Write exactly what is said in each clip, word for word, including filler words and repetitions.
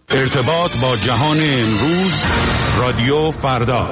ارتباط با جهان امروز، رادیو فردا.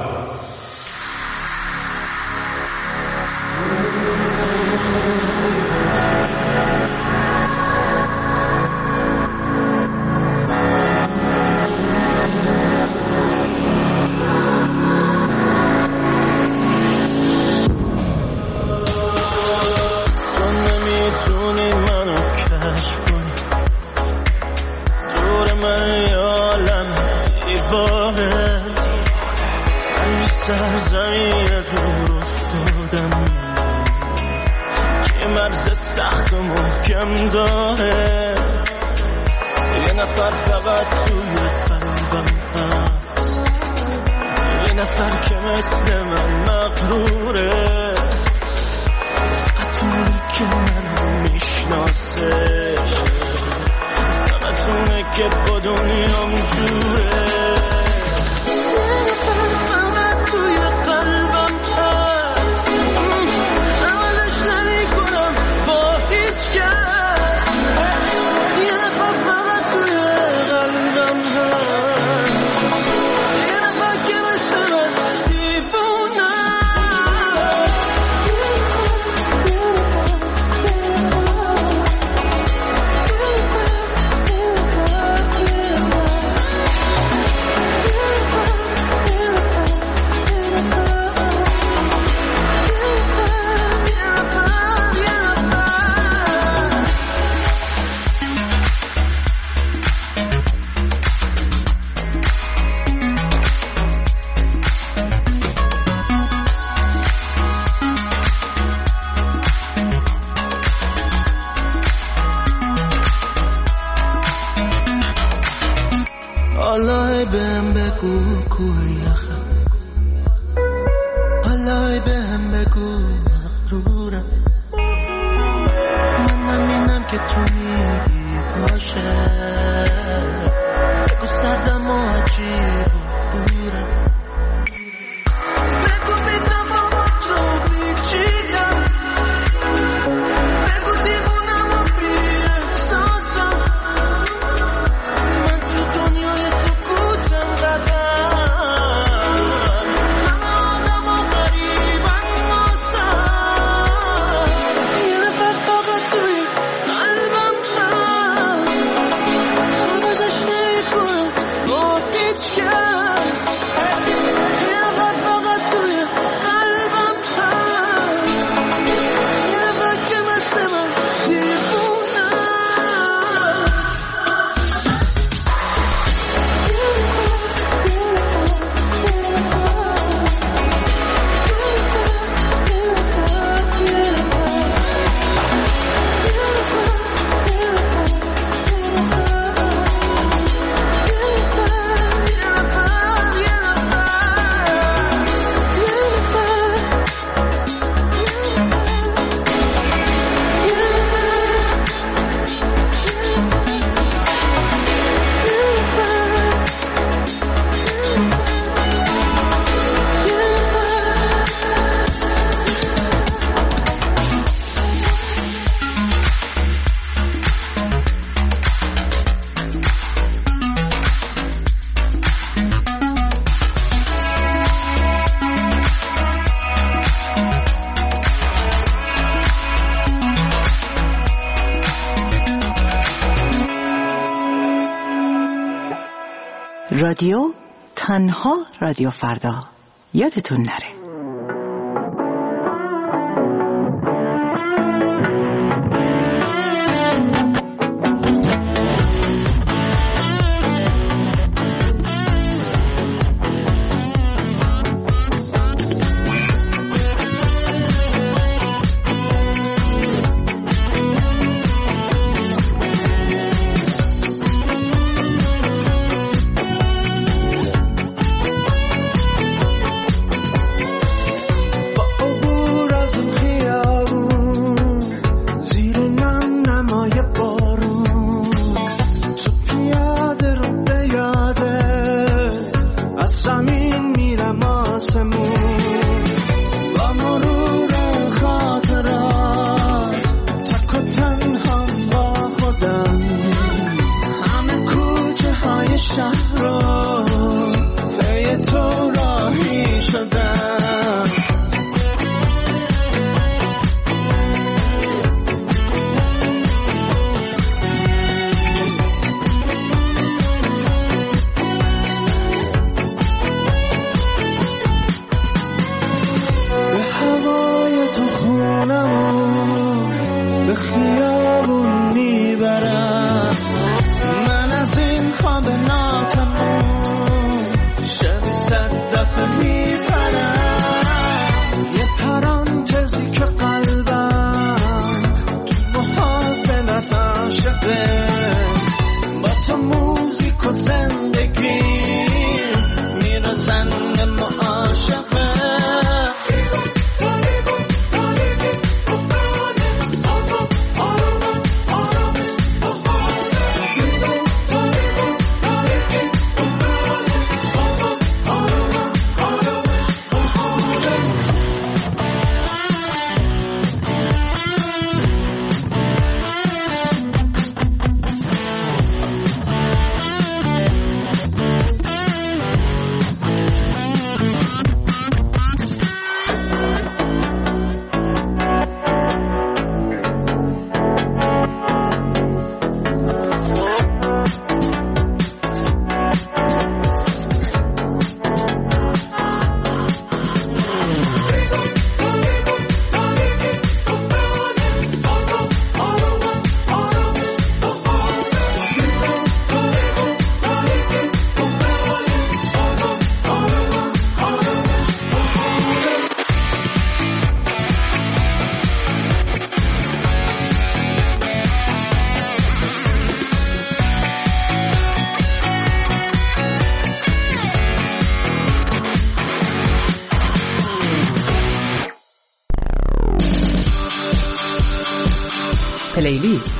رادیو تنها رادیو فردا، یادتون نره. شهر رو پی تو راهی شدم. به هوای تو خونمو به خیابون میبرم، من از این خواب ناتمون شب صد دفعه میپرم. یه پرانتزی که قلبم تو محاصلت عاشقه، با تو موزیک و زندگی میرسن به معاشقه. پلیلیست.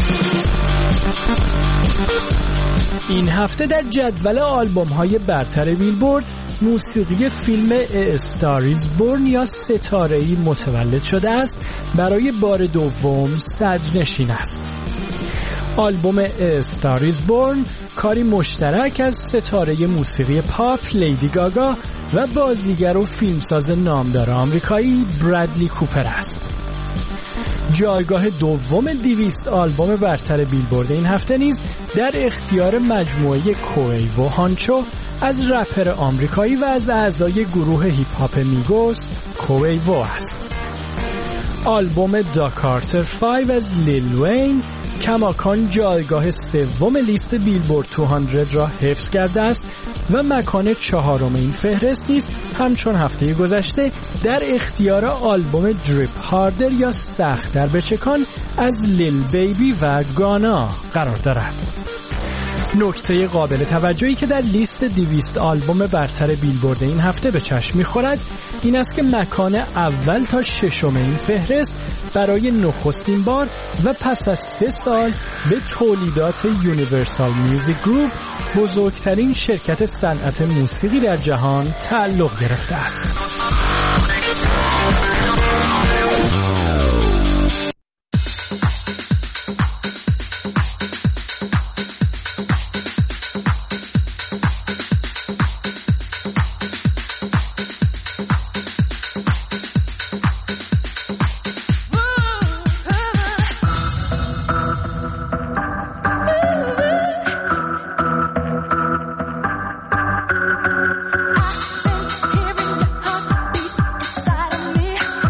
این هفته در جدول آلبوم‌های برتر بیلبورد موسیقی فیلم A Star Is Born یا ستاره‌ای متولد شده است برای بار دوم صدرنشین است. آلبوم A Star Is Born کاری مشترک از ستاره موسیقی پاپ لیدی گاگا و بازیگر و فیلمساز نامدار آمریکایی برادلی کوپر است. جایگاه دوم دویست آلبوم برتر بیلبورد این هفته نیز در اختیار مجموعه کویو هانچو از رپر آمریکایی و از اعضای گروه هیپ هاپ میگوس کویو است. آلبوم دا کارتر پنج از لیل وین کماکان جایگاه سوم لیست بیلبورد دویست را حفظ کرده است و مکان چهارم این فهرست نیز همچون هفته گذشته در اختیار آلبوم دریپ هاردر یا سخت در بچکان از لیل بیبی و گانا قرار دارد. نکته قابل توجهی که در لیست دویست آلبوم برتر بیلبورد این هفته به چشم می‌خورد این است که مکان اول تا ششم این فهرست برای نخستین بار و پس از سه سال به تولیدات یونیورسال میوزیک گروپ، بزرگترین شرکت صنعت موسیقی در جهان، تعلق گرفته است. Hearing your heartbeat inside of me.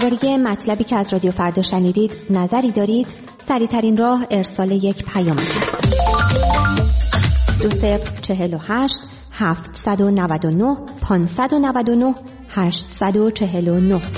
درباره مطلبی که از رادیو فردا شنیدید نظری دارید؟ سریع‌ترین راه ارسال یک پیام است. دو صفر چهل و هشت هفتصد و نود و نه پانصد و نود و نه هشتصد و چهل و نه.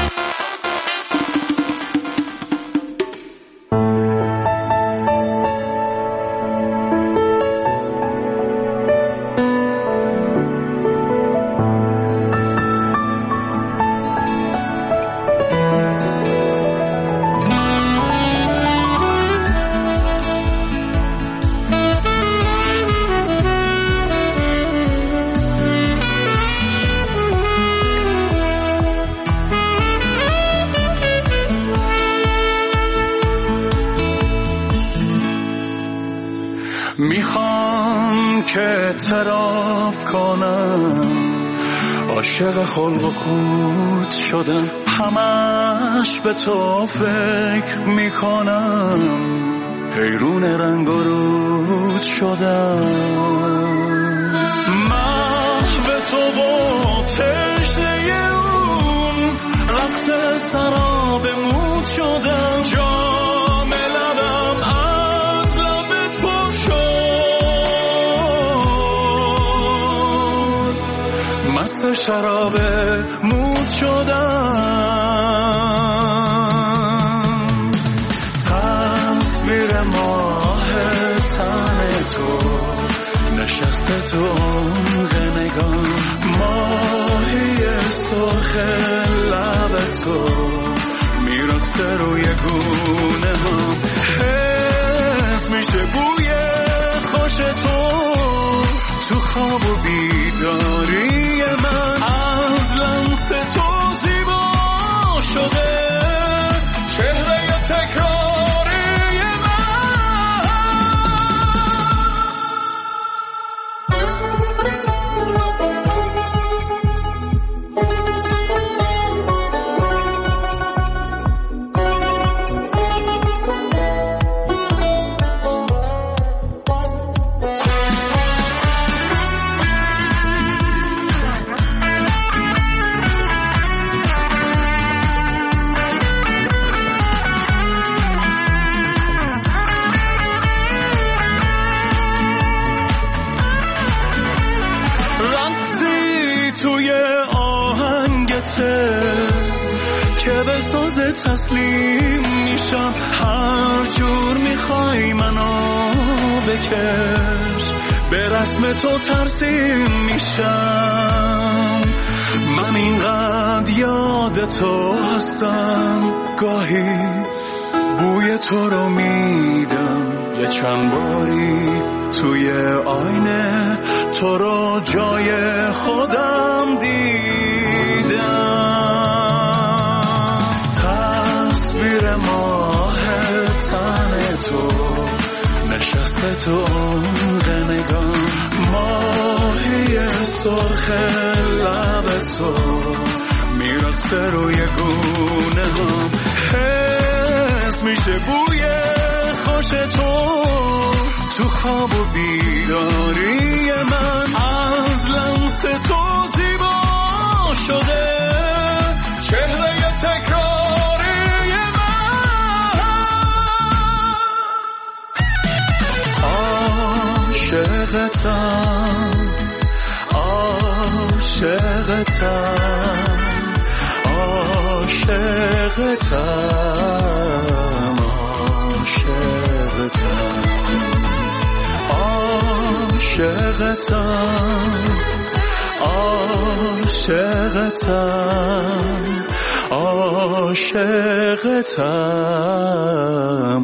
میخوام که اعتراف کنم عاشق خلق و خود شدم، همش به تو فکر میکنم، حیرون رنگ و رود شدم، محو تو با تشنه اون رقص سراب مود شدم، جام لبم از لبت پر شد، مست شراب مود شدم، تصویر ماه تن تو نشسته تو عمق نگاه، ماهی سرخ لب تو میرقصه روی گونه ها، حس میشه بوی خوش تو تو خواب و بیداری من، از لمس تو زیبا شده چهره تکراری من. توی آهنگته که به ساز تسلیم میشم، هر جور میخوای منو بکش به رسم تو ترسیم میشم، من اینقدر یاد تو هستم، گاهی بوی تو رو میدم، یه چند باری توی آینه تو رو جای خودم دیدم، تصویر ماه تن تو نشسته تو عمق نگاه، ماهی سرخ لب تو میرقصه روی گونه ها، حس میشه بوی خوش تو تو خواب و بیداری من، از لمس تو زیبا شده چهره تکراری من، عاشقتم عاشقتم عاشقتم عاشقتم عاشقتم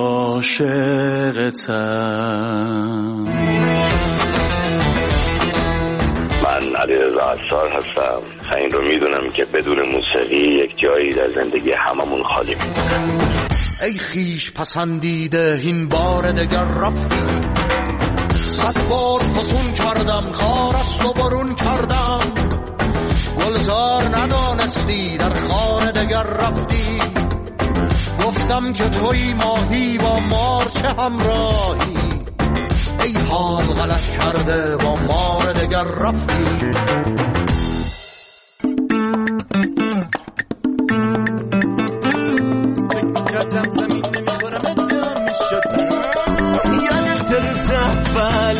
عاشقتم. من علیرضا عطار هستم. این رو میدونم که بدون موسیقی یک جایی در زندگی هممون خالی میمونه. ای خیش پسندیده این بار دگر رفتی، صد بار فسون کردم خارست و برون کردم، گلزار ندانستی در خار دگر رفتی، گفتم که توی ماهی با مار چه همراهی، ای حال غلط کرده با مار دگر رفتی.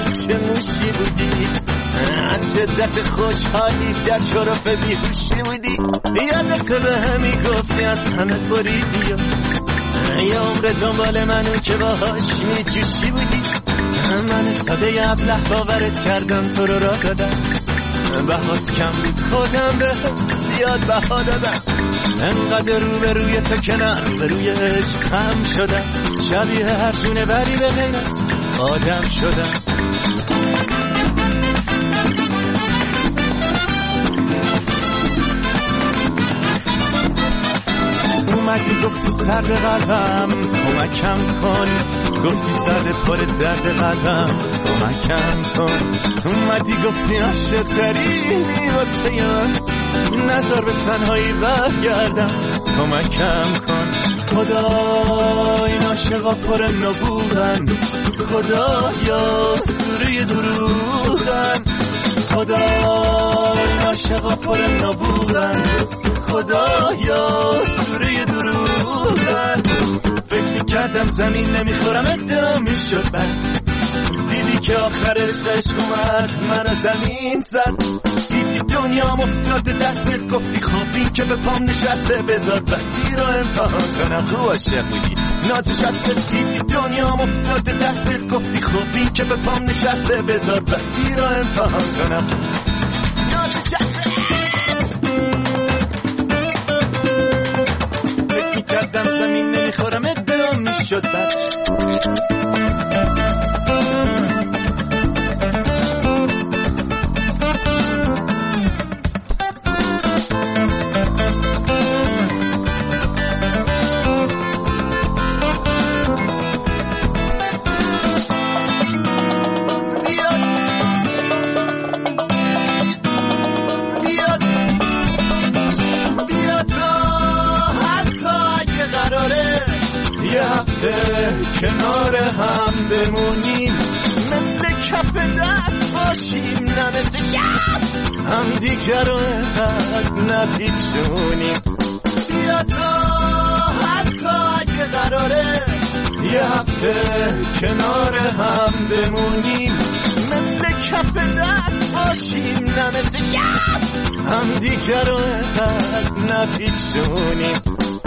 چه موشی بودی، از شدت خوشحالی در شرف بیهوشی بودی. یادت به همی گفتی از همه بریدی، یه عمر دنبال منو که باهاش میجوشی بودی. من ساده ابله باورت کردم، تو رو را دادم، بهات کم بود خودم به زیاد بها دادم. انقدر رو به روی تو کنار به روی عشقم شدم، شبیه هر جونه بری به غیرت آدم شدم. اومدی گفتی سرد قلبم کمکم کن، گفتی سرد پر درد قلبم کمکم کن. اومدی گفتی عاشق ترینی واسه من، نظر به تنهایی برگردم کمکم کن. خدا این عاشقا پر نبودن، خدا یا سوره دروغن. خدا این عاشقا پر نبودن، خدا یا سوره دروغن. فکر میکردم زمین نمیخورم ادعا میشد بر، دیدی که آخرش عشق اومد منو زمین زد. دیدی دنیا مفتاده دستت، گفتی خب این که به پام نشسته بذار وقتی رو امتحان کنم. خوب عاشق بودی نازشسته، دیدی دنیا مفتاده دستت، گفتی خب این که به پام نشسته بذار وقتی رو امتحان کنم. نازشسته کردم زمین نمیخورم ادعا میشد بر. کنار هم بمونیم، مثل کف دست باشیم، نه مثل شب هم دیگر رو اینقدر نپیچونیم. بیا تا حتی اگه قراره یه هفته کنار هم بمونیم، مثل کف دست باشیم، نه مثل شب هم دیگر رو اینقدر نپیچونیم.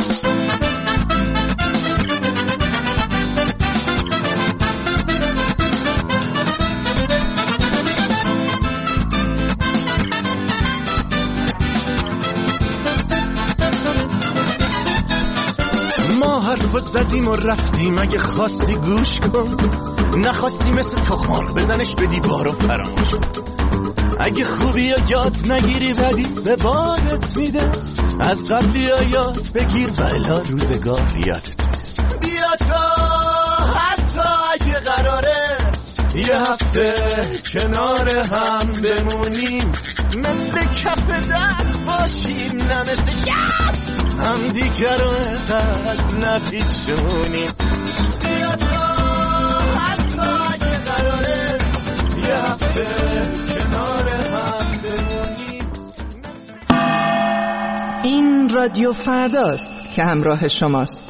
حرف زدیم و رفتیم، اگه خواستی گوش کن، نخواستی مثل تخمار بزنش به دیوار و فراموش کن. اگه خوبی یا یاد نگیری بدی به بالت میده، از قبلی یا یاد بگیر بلا روزگار یادت میده. بیا تا حتی اگه قراره یه هفته کنار هم بمونیم، مثل کف دست باشیم، نه مثل شب هم دیگر رو اینقدر نپیچونیم. بیا تا حتی اگه قراره یه هفته کنار هم بمونیم. این رادیو فرداست که همراه شماست.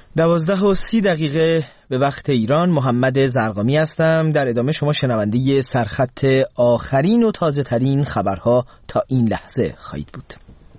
دوازده و سی دقیقه به وقت ایران. محمد زرقامی هستم. در ادامه شما شنونده سرخط آخرین و تازه ترین خبرها تا این لحظه خواهید بود.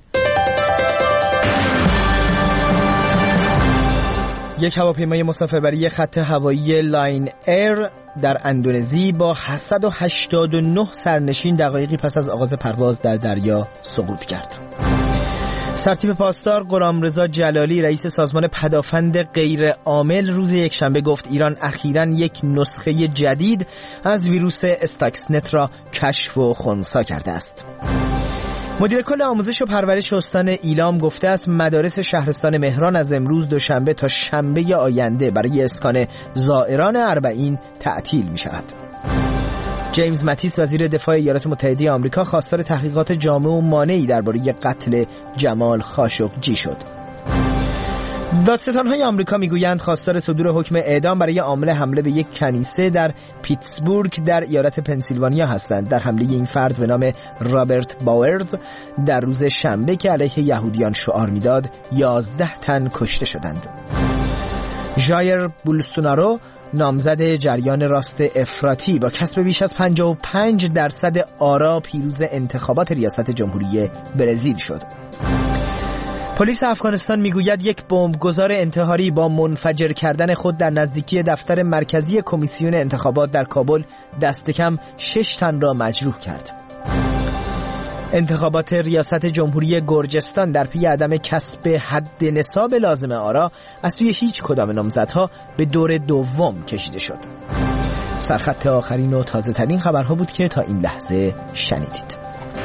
یک هواپیمای مسافربری خط هوایی لاین ایر در اندونزی با صد و هشتاد و نه سرنشین دقایقی پس از آغاز پرواز در دریا سقوط کرد. سرتیپ پاسدار غلامرضا جلالی رئیس سازمان پدافند غیر عامل روز یکشنبه گفت ایران اخیراً یک نسخه جدید از ویروس استاکسنت را کشف و خنثی کرده است. مدیر کل آموزش و پرورش استان ایلام گفته است مدارس شهرستان مهران از امروز دوشنبه تا شنبه آینده برای اسکان زائران اربعین تعطیل می شود. جیمز ماتیس وزیر دفاع ایالات متحده آمریکا خواستار تحقیقات جامع و مانعی درباره قتل جمال خاشقجی شد. دادستان‌های آمریکا میگویند خواستار صدور حکم اعدام برای عامل حمله به یک کنیسه در پیتسبورگ در ایالت پنسیلوانیا هستند. در حمله این فرد به نام رابرت باورز در روز شنبه که علیه یهودیان شعار میداد یازده تن کشته شدند. ژایر بولسونارو نامزد جریان راست افراطی با کسب بیش از پنجاه و پنج درصد آرا پیروز انتخابات ریاست جمهوری برزیل شد. پلیس افغانستان میگوید یک بمبگذار انتحاری با منفجر کردن خود در نزدیکی دفتر مرکزی کمیسیون انتخابات در کابل دست کم شش تن را مجروح کرد. انتخابات ریاست جمهوری گرجستان در پی عدم کسب حد نصاب لازم آرا از سوی هیچ کدام نامزدها به دور دوم کشیده شد. سرخط آخرین و تازه ترین خبرها بود که تا این لحظه شنیدید.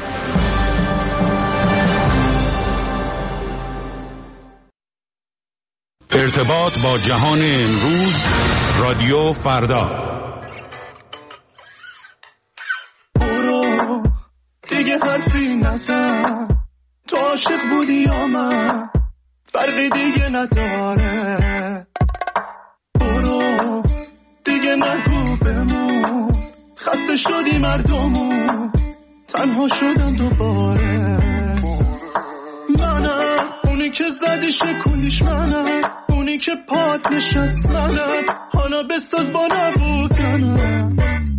ارتباط با جهان امروز، رادیو فردا. برو دیگه حرفی نزن، تو عاشق بودی یا من، فرقی دیگه نداره. برو دیگه نگو بمون، خسته شدی مردمون، تنها شدن دوباره. منم اونی که زدی شکوندیش، منم اونی که پات نشست، منم حالا بساز با نبودنم.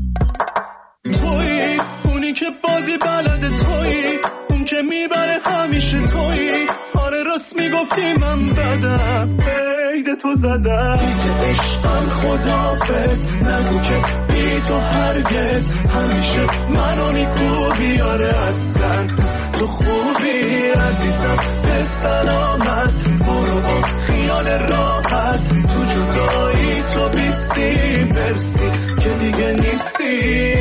تویی اونی که بازی بلده، تویی اون که میبره همیشه، تویی آره راست میگفتی من بدم، عید تو زدم. دیگه عشقم خدافظ، نگو که بی تو هرگز، همیشه منو میکوبی، آره اصلا تو خوبی عزیزم، به سلامت برو با خیال راحت، تو جدایی تو بیستی برسی که دیگه نیستی.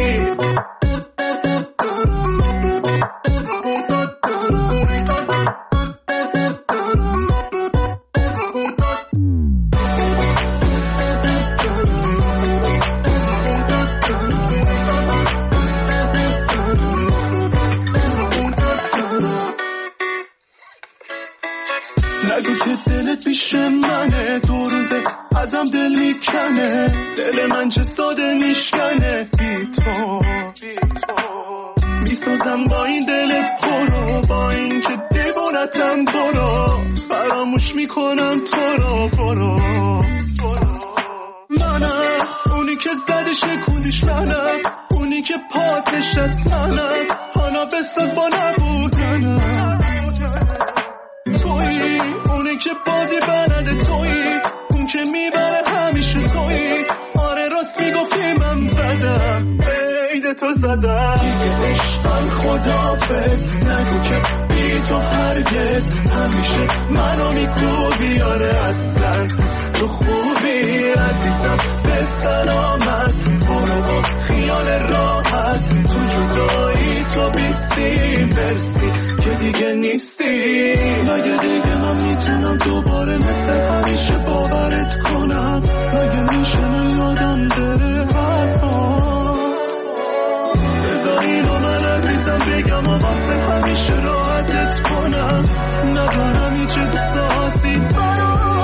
نگو که دلت پیش منه، دو روزه ازم دل میکنه، دل من چه ساده میشکنه بی تو. میسازم با این دلت برو، با این که دیوانتم برو، فراموش میکنم تو رو برو. منم اونی که زدی شکوندیش، منم اونی که پات نشست، منم حالا بساز با نبودنم. تویی اونی که بازی بلده، تویی اون که میبره همیشه، تویی آره راست میگفتی من بدم، عید تو زدم. دیگه عشقم خدافظ، نگو که بی تو هرگز، همیشه منو میکوبی، آره اصلا تو خوبی عزیزم، به سلامت برو با خیال راحت، تو جدایی تو بیستی برسی که دیگه نیستی. مگه دیگه من میتونم دوباره مثل همیشه باورت کنم، مگه میشه یادم بره حرفات، بذار اینو من عزیزم بگم و واسه همیشه راحتت کنم، ندارم هیچ احساسی برات.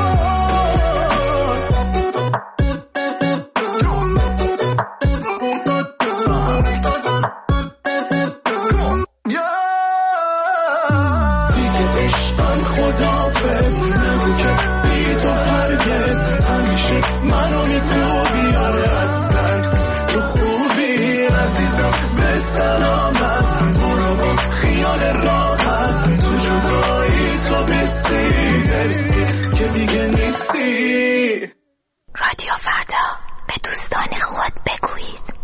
دیگه عشقم خدافظ، نگو که بی تو هر مرسی که دیگه نیستی. رادیو فردا، به دوستان خود بگویید.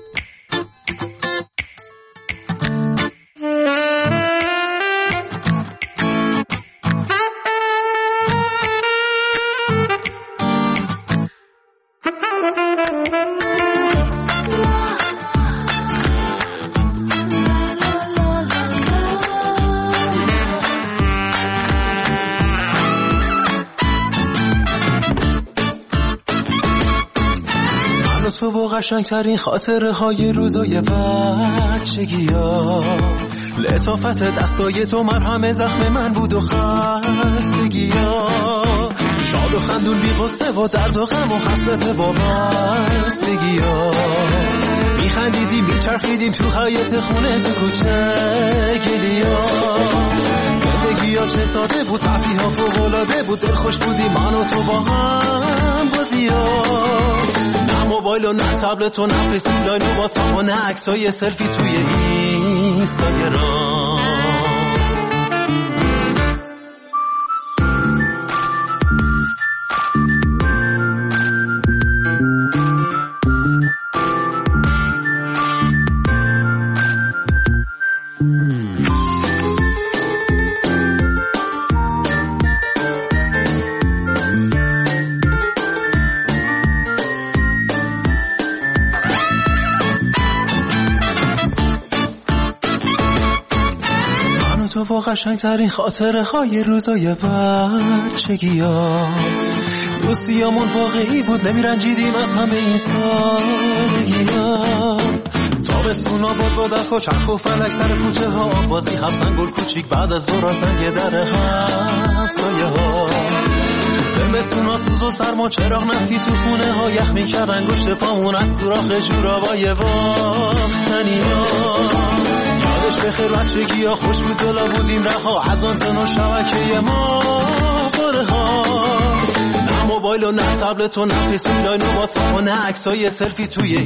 تو با قشنگترین خاطره های روزای بچگی ها، لطافت دستای تو مرهم زخم من بود و خستگی ها، شاد و خندون بی غصه و درد و غم و حسرت با بستگی ها، میخندیدیم میچرخیدیم تو حیاط خونه تو کوچه گلی ها، زندگی ها چه ساده بود، تفریح ها فوق‌العاده بود، دلخوش بودیم من و تو با هم بازی ها، موبایل و نه تبلت و نه فیسبوک و واتساپ و نه عکسای سلفی توی اینستاگرام. تو با قشنگترین خاطره های روزای بچگی ها، دوستیامون واقعی بود، نمیرنجیدیم از همه این سادگی ها، تابستونا باد با برف و چرخ و فلک سر کوچه ها، بازی حبسن گل کوچیک بعد از ظهر زنگ در همسایه ها، زمستونا سوز و سرما چراغ نفتی تو خونه ها، یخ میکرد انگشت پامون از سوراخ جورابای باختنی ها، بخیر بچگی ها خوش بود دلا بودیم رها، از آنتن و شبکه ما باره ها، نه موبایل و نه تبلت و نه فیسبوک و واتساپ و نه عکسای سلفی توی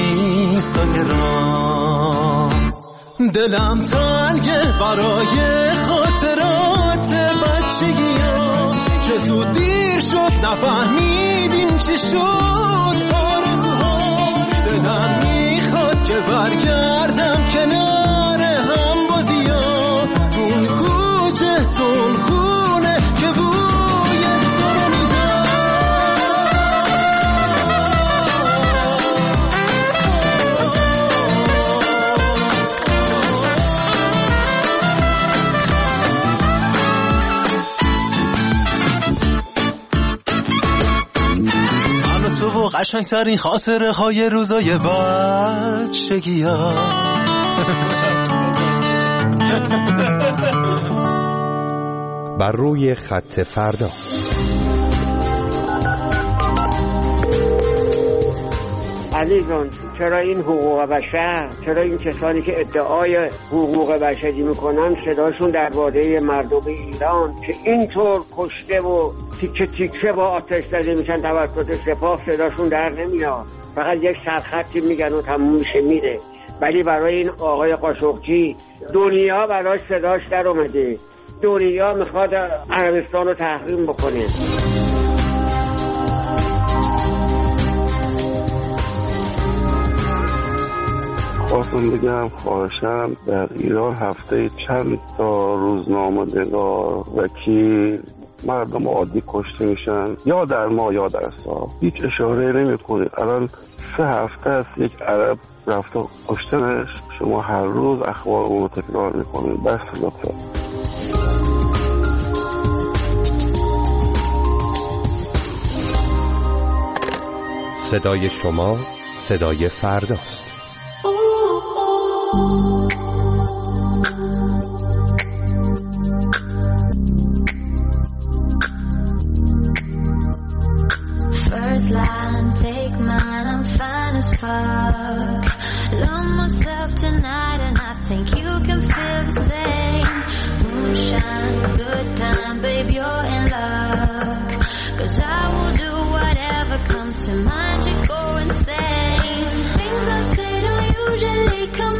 اینستاگرام. دلم تنگه برای خاطرات بچگی ها که زود دیر شد نفهمیدیم چی شد آرزوها، دلم میخواد که برگردم کنار هم بازی ها، تون کوچه تون خونه که بوی تو رو میدم. من و تو و قشنگترین خاطره های روزای بچگی ها. بر روی خط فردا. عزیزان، چرا این حقوق بشر، چرا این کسانی که ادعای حقوق بشری میکنن صداشون درباره مردم ایران که اینطور کشته و تیکه تیکه با آتش زده میشن توسط سپاه صداشون در نمیاد، فقط یک سرخطی میگن و تموم میشه میره. ولی برای این آقای قاشقچی دنیا براش صداش در اومده، دنیا میخواد عربستان رو تحریم بکنه. خواستم بگم خواهشم در ایران هفته چند تا روزنامه‌نگار، وکیل، مردم عادی کشته میشن، یا در ما یا در سا، هیچ اشاره نمی کنید. الان سه هفته است یک عرب رفته کشتنش، شما هر روز اخبار اون رو تکرار میکنید. بس لطفا. صدای شما صدای فرداست. First line, take mine, I'm fine as fuck. Love myself tonight and I think you can feel the same. Moonshine, good time, babe, you're in luck. Cause I will do whatever comes to mind, you go insane. Things I say don't usually come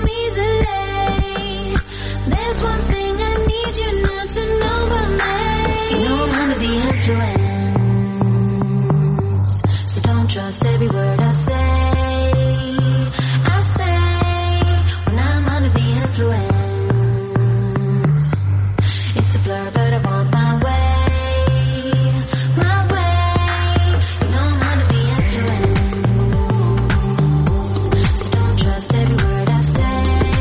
easily. There's one thing I need you not to know about me. You know I'm gonna the influence. So don't trust every word I say. I say when I'm under the influence. It's a blur, but I want my way. My way. You know I'm under the influence. So don't trust every word I say.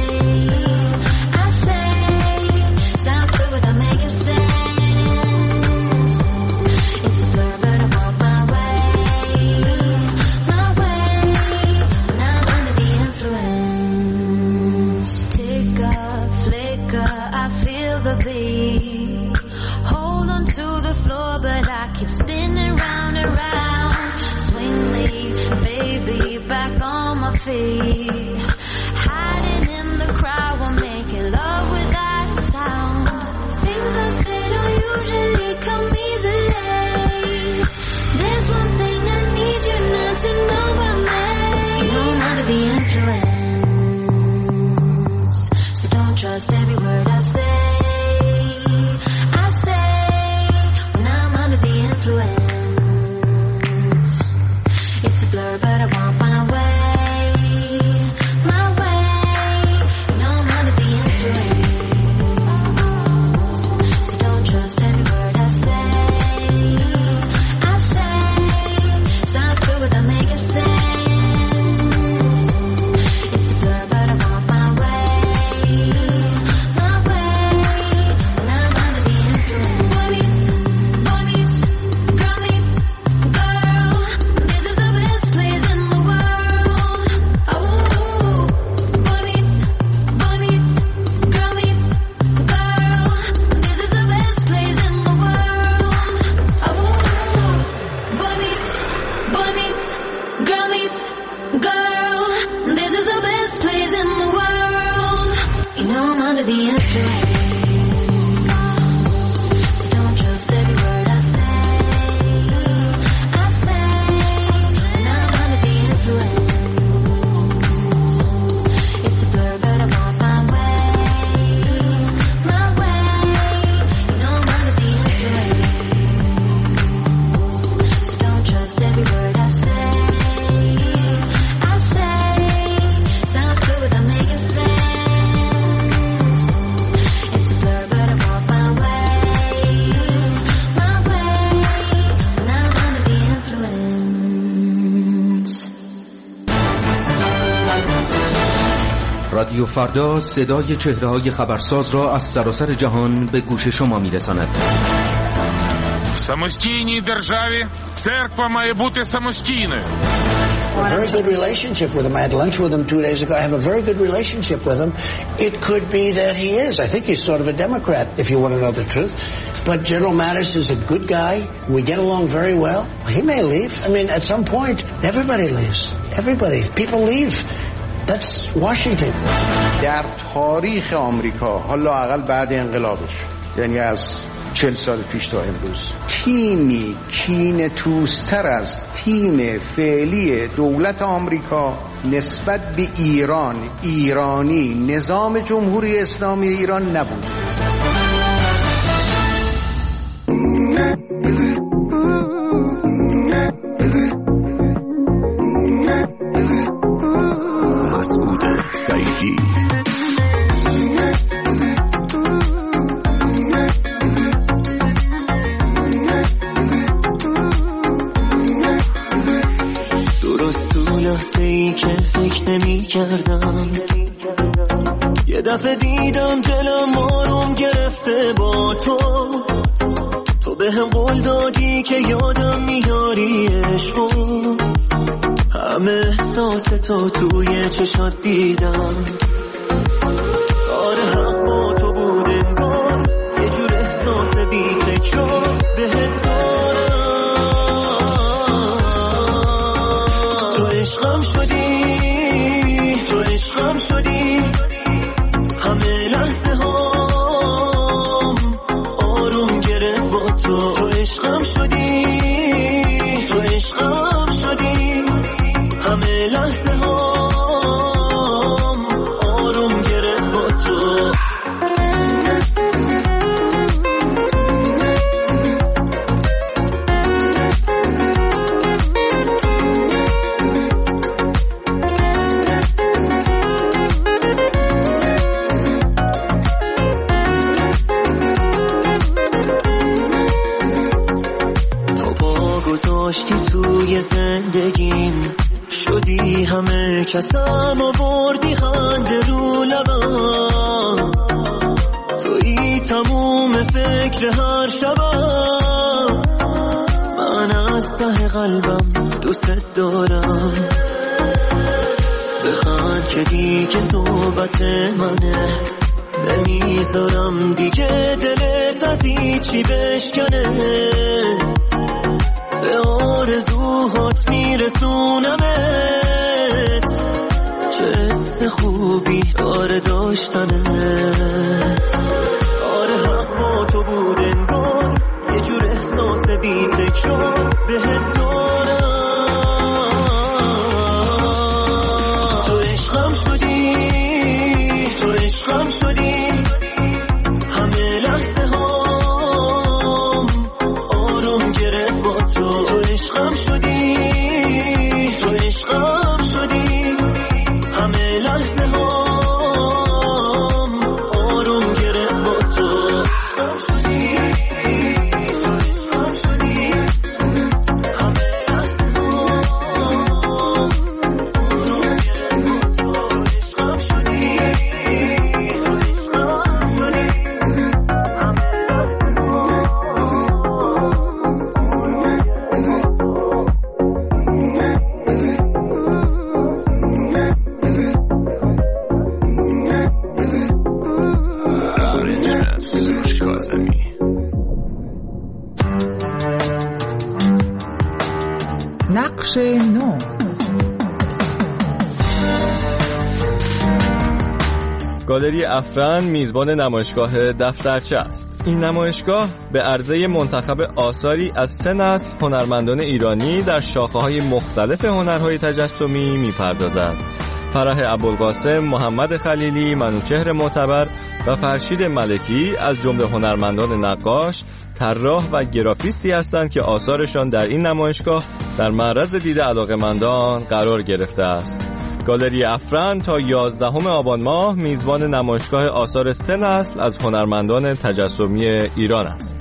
I say sounds good without making sense. It's a blur, but I want my way. My way. When I'm under the influence. Ticker, flicker, I feel the beat. Hold on to the floor, but I keep spinning round and round. Swing me, baby, back on my feet. Hiding in the crowd while making love without a sound. Things I say don't usually come easily. There's one thing I need you not to know about me. You know I'm under the influence. So don't trust every word I say. I say when I'm under the influence. It's a blur, but I want my way. My way. You know I'm under the influence. So don't trust every word I say. I say sounds good without making sense. It's a blur, but I want my way. My way. When I'm under the influence. Boy meets, boy meets, girl meets, girl. This is the best place in the world. Oh, boy meets, boy meets, girl meets, girl. This is the best place in the world. Oh, boy meets, boy meets, girl meets, girl. This is the best place in the world. You know I'm under the influence. So don't trust every word I say. I say when I'm under the influence. It's a blur, but I want my way. My way. You know I'm under the influence. So don't trust every word I say. I say sounds good without making sense. It's a blur, but I want my way. My way. When I'm under the influence. رادیو فردا صدای چهره‌های خبرساز را از سراسر جهان به گوش شما می‌رساند. В самостійній державі церква має бути самостійною. A very good relationship with him. I had lunch with him two days ago. I have a very good relationship with him. It could be that he is. I think he's sort of a Democrat, if you want to know the truth. But General Mattis is a good guy. We get along very well. He may leave. I mean, at some point, everybody leaves. Everybody. People leave. That's Washington. در تاریخ آمریکا، حالا لااقل بعد انقلابش، یعنی از چهل سال پیش تا امروز، تیمی کینه توستر از تیم فعلی دولت آمریکا نسبت به ایران، ایرانی، نظام جمهوری اسلامی ایران نبود. مسعود سعیدی. لحظه ای که فکر نمی کردم، یه دفعه دیدم دلم آروم گرفته با تو. تو به هم قول دادی که یادم میاری عشقو، همه احساس تو توی چشات دیدم. آره هم با تو بود انگار، یه جور احساس بی تکرار بهت دارم. تو عشقم شدی، تو عشقم شدی، همه لحظه هام آروم گرفت با تو. تو عشقم شدی، تو عشقم شدی، همه لحظه هام آروم گرفت با تو. گذاشتی توی زندگیم، شدی همه کسم آوردی خنده رو لبم، توی تموم فکر هر شبم، من از ته قلبم دوست دارم. بخند که دیگه نوبت منه، نمیذارم دیگه دلت از هیچی بشکنه، به آرزوهات میرسونمت، چه حس خوبی داره داشتنت. آره حق با تو بود انگار، یه جور احساس بی تکرار بهت دارم. تو عشقم شدی، تو عشقم شدی، همه لحظه هام آروم گرفت با تو. تو عشقم شدی، تو عشقم شدی، همه لحظه هام آروم گرفت با تو. عشقم شدی، تو عشقم شدی، همه لحظه هام آروم گرفت با تو. عشقم شدی، تو عشقم شدی، همه نقش نو. گالری افرن میزبان نمایشگاه دفترچه است. این نمایشگاه به عرضه منتخب آثاری از سه نسل هنرمندان ایرانی در شاخه‌های مختلف هنرهای تجسمی میپردازد. فرح ابوالقاسم، محمد خلیلی، منوچهر معتبر و فرشید ملکی از جمله هنرمندان نقاش، طراح و گرافیستی هستند که آثارشان در این نمایشگاه در معرض دید علاقه‌مندان قرار گرفته است. گالری افرن تا یازدهم آبان ماه میزبان نمایشگاه آثار سه نسل از هنرمندان تجسمی ایران است.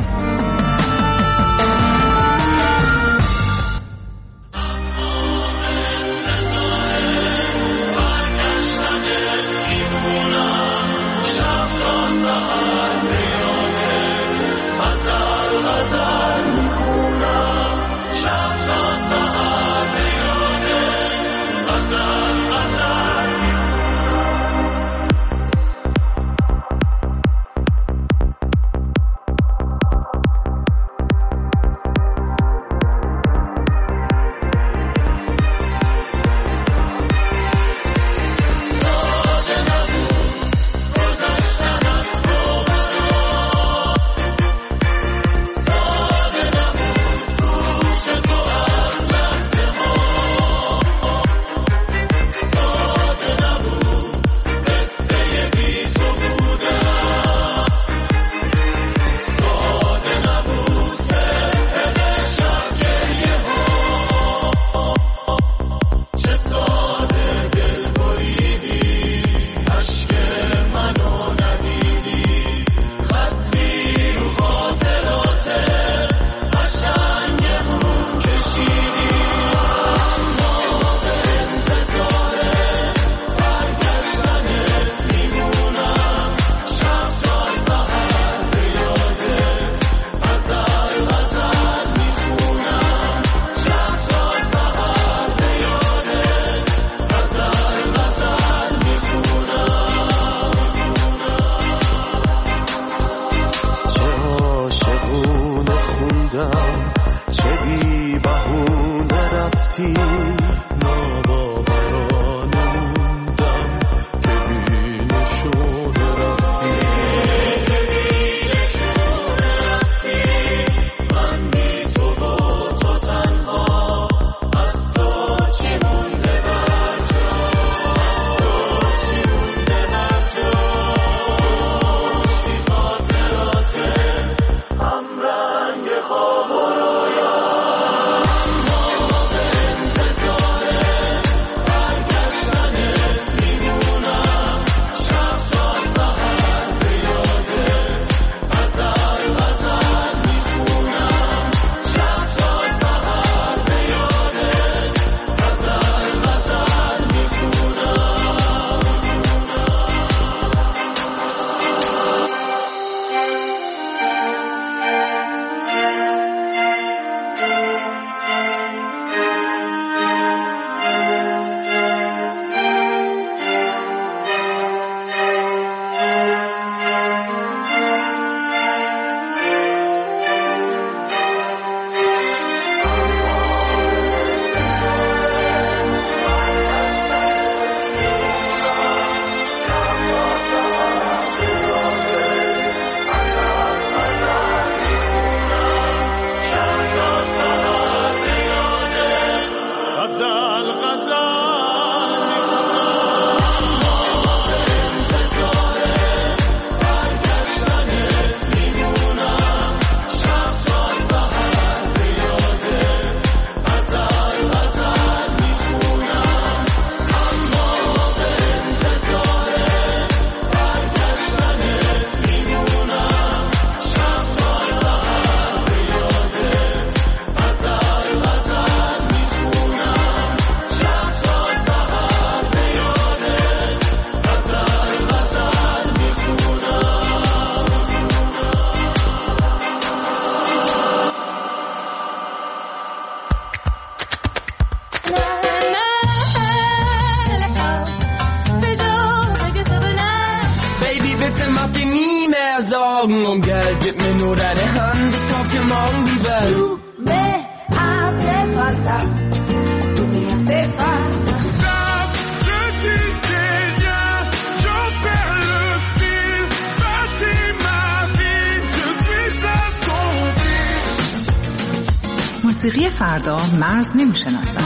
morgen um Geld, gib mir nur deine Hand, ich kauf dir morgen die Welt. Du me hace falta, tú me hace falta. Stop, je disais rien, je perds le fil, bâtis ma vie, je suis assombri. موسیقی فردا مرز نمیشناسد.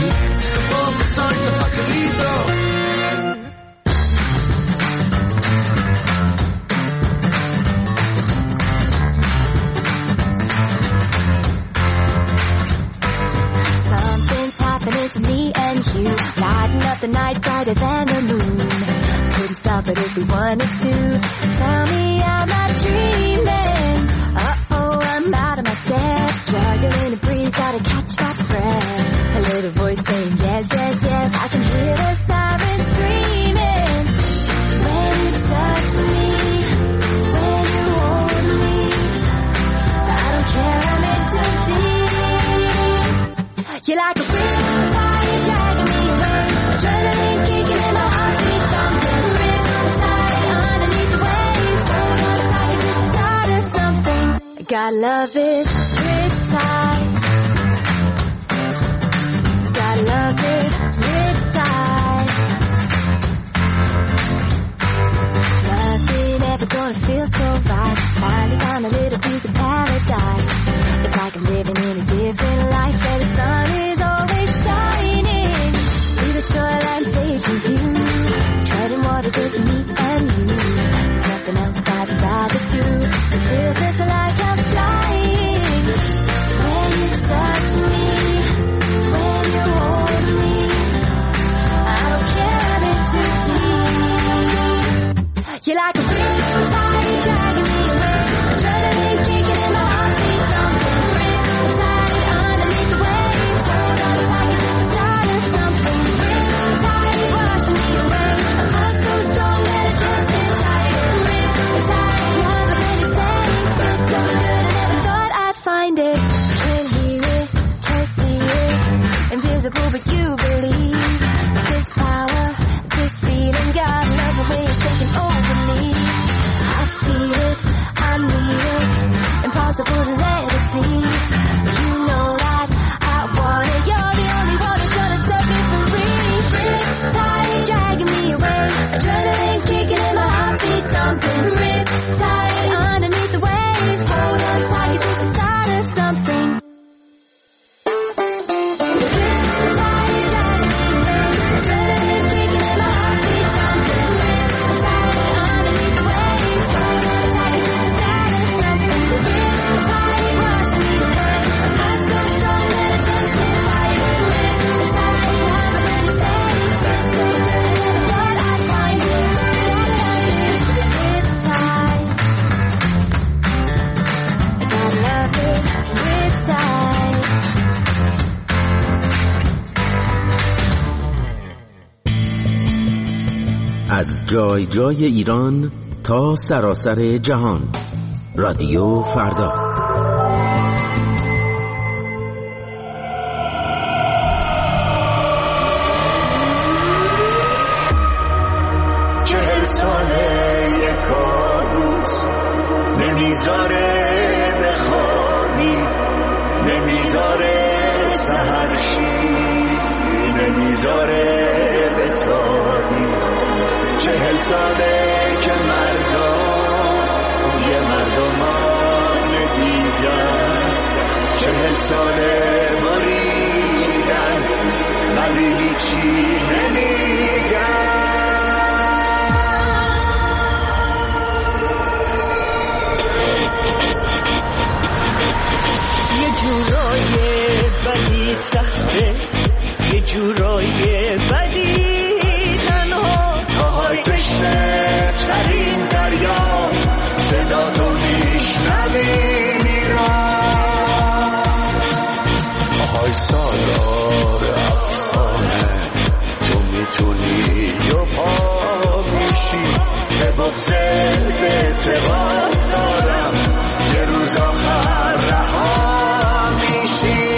To me and you, lighting up the night brighter than the moon. Couldn't stop it if we wanted to. Tell me I'm not dreaming. Uh-oh, I'm out of my depth. Struggling to breathe, gotta catch my breath. A little voice saying yes, yes, yes. I can hear the sirens screaming. When you touch me, when you hold me, I don't care, I'm in too deep. You're like a river. God love is riptide. God love is riptide. Nothing ever gonna feel so right. Finally found a little piece of paradise. It's like I'm living in a different life where the sun is always shining. Leave the shoreline fade from view. Treading water just me and you. There's nothing else I'd rather do. It feels just like I'm flying. When you touch me, when you hold me, I don't care, I'm in too deep. You're like a riptide, dragging me away. Adrenaline kicking in my heartbeat, something riptide underneath the waves. Hold on tight, it's the start of something riptide, washing me away. A muscle, don't let it just inside. Riptide, love it when you say it feels so good. I never thought I'd find it. Can't hear it, can't see it. Invisible, but you believe. This power, this feeling, God love the way it's taking over me. I feel it, I need it. Impossible to let it be. You know that I want it. You're the only one who's gonna set me free. Riptide, dragging me away. Adrenaline kicking in my heartbeat, thumping. Riptide underneath the waves. Hold on tight, 'cause it's the start of something. از جای جای ایران تا سراسر جهان، رادیو فردا. چهل ساله یک کابوس نمیذاره بخوابی، نمیذاره سحرشی، نمیذاره بتابی. چهل ساله که مردم یه مردمان دیگر، چهل ساله بریدن ولی هیچی نمیگن. یه جورای بدی سخته، یه جورای بدی تنها، پاهای تشنه ترین دریا، صدا تو میشنوی میران. پاهای سالار افسانه، تو میتونی و پا میشی. به بغضت به اعتقاد دارم یه روز آخر رها میشی.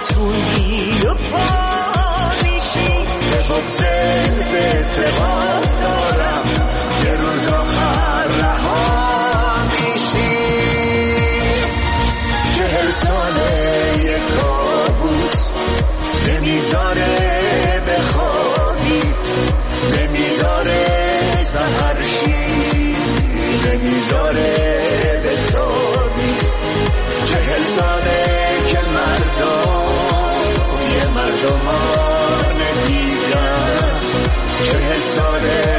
تویی و پا میشی به بغضت به اعتقاد دارم یه روز آخر رها میشی. چهل ساله یک کابوس نمیذاره بخوابی، نمیذاره سحر شی، نمیذاره بتابی. چهل ساله که مردم یه مردمان دیگر، چهل ساله